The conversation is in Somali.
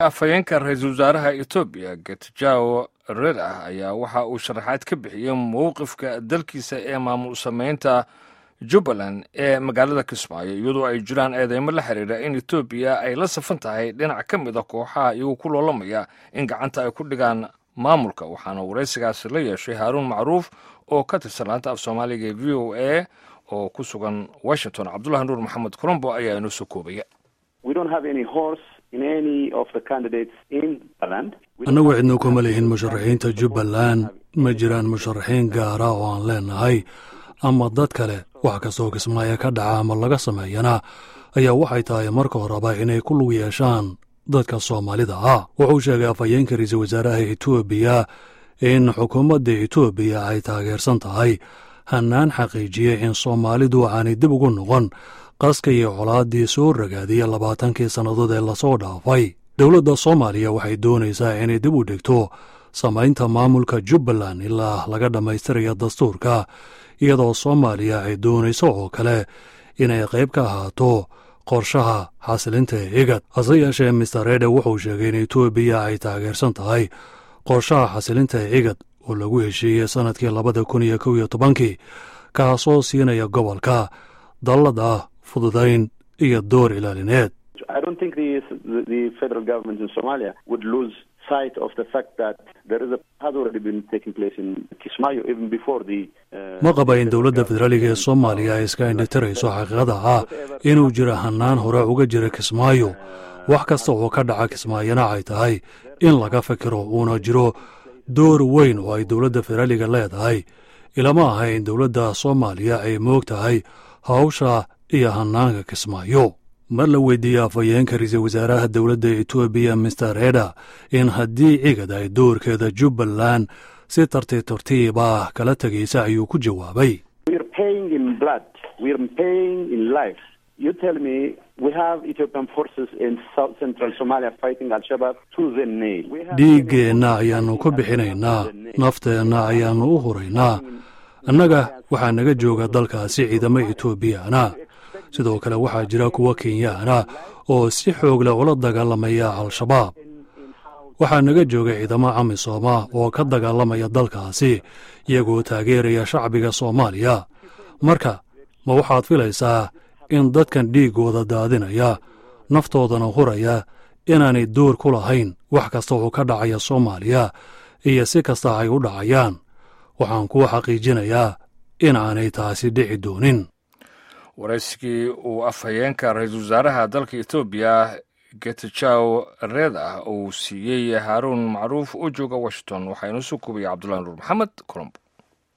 afhayeenka ra-iisul wasaaraha Ethiopia Getachew Reda ayaa waxa uu sharaxaad ka bixiyay mowqifka dalkiisa ee maamul sameynta Jubaland ee magaalada Kismaayo iyadoo ay jiraan eedeymo la xiriira in Ethiopia ay la safan tahay dhinac ka mid ah kooxaha iyagu ku loolamaya in gacanta ay ku dhigaan maamulka waxaana wareysigaasi la yeeshay Haarun Macruuf oo ka tirsan laanta af Soomaaliga ee VOA oo ku sugan Washington. Cabdullahi Nuur Maxamed Colombo ayaa inoo soo koobaya. We don't have any horse in any of the candidates in Jubaland. Annagu cidna kuma leeyihiin musharaxiinta Jubaland, ma jiraan musharaxiin gaara oo aan leenahay ama dad kale wax kastoo Kismaayo ka dhaca ama laga sameeyana ayaa waxay tahay marka horeba inay ku lug yeeshaan dadka Soomaalida ah. Wuxuu sheegay afhayeenka ra-iisul wasaaraha Ethiopia in xukuumadda Ethiopia ay taageersan tahay hannaan xaqiijiyay in Soomaalidu aanay dib ugu noqon qaska iyo colaadii soo ragaadiyay 20 sannadood ee lasoo dhaafay. Dowladda Soomaaliya waxay doonaysaa inay dib u dhigto samaynta maamulka Jubaland ilaa laga dhammaystirayo dastuurka, iyadoo Soomaaliya ay doonayso oo kale inay qayb ka ahaato qorshaha xasilinta IGAD. Hase yeeshee Mr. Reda wuxuu sheegay in Ethiopia ay taageersan tahay qorshaha xasilinta IGAD oo lagu heshiiyey sanadkii 2011 kaasoo siinaya gobolka dallada fududayn iyo door ilaalineed. I don't think the federal government in Somalia would lose sight of the fact that there has already been taking place in Kismaayo even before the ma qaba in dowladda federaalka ee Soomaaliya ay iska indhatirayso xaqiiqada ah inuu jiro hannaan hore uga jira Kismaayo. wax kasta oo ka dhaca Kismaayona ay tahay in laga fikiro uuna jiro door weyn oo ay dowladda federaalka leedahay. ilama aha in dowladda Soomaaliya ay moogtahay hawsha iyo hannaanka Kismaayo. mar la weydiiyay afhayeenka ra-iisul wasaaraha dowladda Ethiopia Mr. Reda in haddii IGAD ay doorkeeda Jubaland si tartiib ah kala tagaysa ayuu ku jawaabay. We are paying in blood, we are paying in life. You tell me we have Ethiopian forces in South Central Somalia fighting Al-Shabaab to the nail. dhiiggeenna ayaannu ku bixinaynaa, nafteenna ayaannu u huraynaa. annaga waxaa naga jooga dalkaasi ciidamo Ethiopiana. sidoo kale waxaa jira kuwa Kenyaana oo si xoog leh ula dagaalamaya Al-Shabaab. waxaa naga jooga ciidamo AMISOM oo ka dagaalamaya dalkaasi iyagoo taageeraya shacbiga Soomaaliya. marka ma waxaad filaysaa in dadkan dhiiggooda daadinaya, naftoodana huraya, inaanay door ku lahayn wax kasta oo ka dhacaya Soomaaliya iyo si kasta ay u dhacayaan? waxaan ku xaqiijinayaa in aanay taasi dhici doonin. waraysigii uu afhayeenka ra-iisul wasaaraha dalka Ethiopia Getachew Reda uu siiyey Haarun Macruuf oo jooga Washington waxaa inoo soo koobaya Cabdullahi Nuur Maxamed Colombo.